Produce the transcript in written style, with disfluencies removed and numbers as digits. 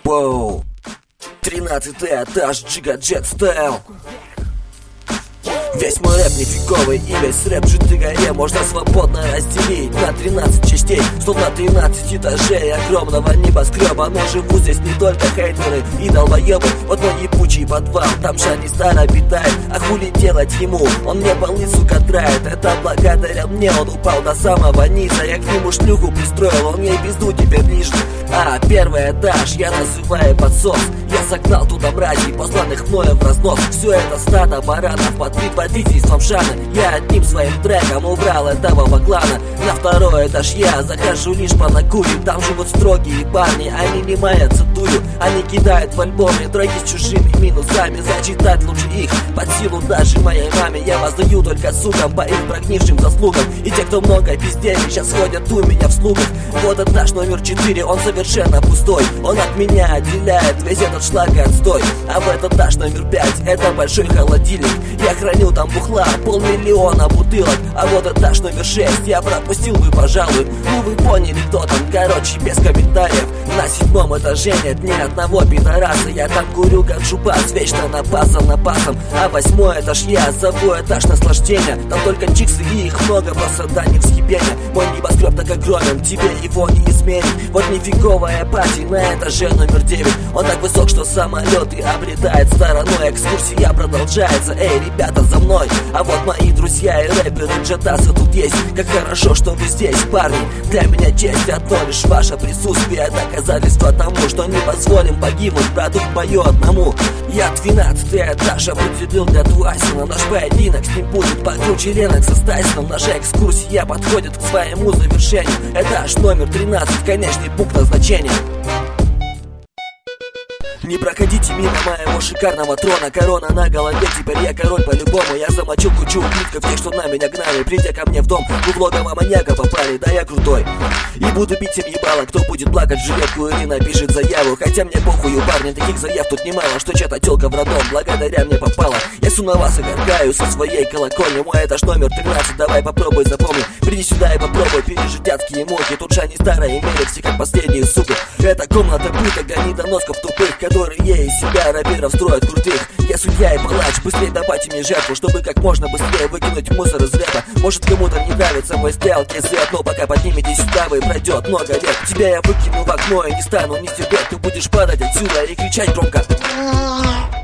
Воу. 13-й этаж, Джигаджет стайл. Весь мой рэп нифиговый и весь рэп в жидкой горе можно свободно разделить на 13 частей, словно 13 этажей огромного небоскреба. Но живут здесь не только хейтеры и долбоебы. Вот мой ебучий подвал, там Шанистар обитает. А хули делать ему, он мне полы, сука, драет. Это благодаря мне он упал до самого низа. Я к нему шлюху пристроил, он ей пизду теперь ближе. А первый этаж я называю подсос. Я загнал туда мразей, посланных мною в разнос. Все это стадо баранов под предводительством Шана. Я одним своим треком убрал этого клана. На второй этаж я захожу лишь по накурю. Там живут строгие парни, они не маятся дурью. Они кидают в альбоме треки с чужими минусами. Зачитать лучше их под силу даже моей маме. Я воздаю только сукам по их прогнившим заслугам. И те, кто много пиздели, сейчас ходят у меня в слугах. Вот этаж номер 4, он совершенно пустой. Он от меня отделяет весь этот шлак и отстой. А в этот этаж номер 5, это большой холодильник. Я храню там бухла, 500 000 бутылок. А вот этаж номер 6 я пропустил бы, пожалуй. Ну вы поняли, кто там, короче, без комментариев. На 7 этаже нет ни одного пидораса. Я там курю как жупас, вечно напасом. А 8 этаж я зову этаж наслаждения. Там только чиксы и их много, просто да не всхибения. Мой небоскреб так огромен, тебе его не измерить. Вот нифиговая пати на этаже номер 9. Он так высок, что самолеты облетает стороной. Экскурсия продолжается, эй, ребята, за мной. А вот мои друзья и рэперы джетасы тут есть. Как хорошо, что вы здесь, парни. Для меня честь одно лишь ваше присутствие. Доказательство тому, что не позволим погибнуть продукт мою одному. Я 12-й этаж определил для Туасина. Наш поединок с ним будет покруче Ленокса с Тайсоном. Наша экскурсия подходит к своему завершению. Этаж номер 13, конечный пункт назначения. Не проходите мимо моего шикарного трона. Корона на голове, теперь я король по-любому. Я замочил кучу ублюдков, тех, что на меня гнали. Придя ко мне в дом, в логово маньяка попали. Да я крутой и буду бить им ебало. Кто будет плакать в жилетку или напишет заяву. Хотя мне похую, парни, таких заяв тут немало. Что чья-то тёлка в роддом благодаря мне попала. Я су на вас и горгаю со своей колокольни. Мой этаж номер 13, давай попробуй запомни. Приди сюда и попробуй пережить адские муки. Тут Шанистара и Меликси, как последние суки. Это комната пыток, гнидоносков тупых, которые из себя рэперов строят крутых. Я судья и палач, быстрее давайте мне жертву, чтобы как можно быстрее выкинуть мусор из рэпа. Может кому-то не нравится мой стайл, кизет, но пока подниметесь сюда вы, пройдет много лет. Тебя я выкину в окно и не стану не терпеть. Ты будешь падать отсюда и кричать громко.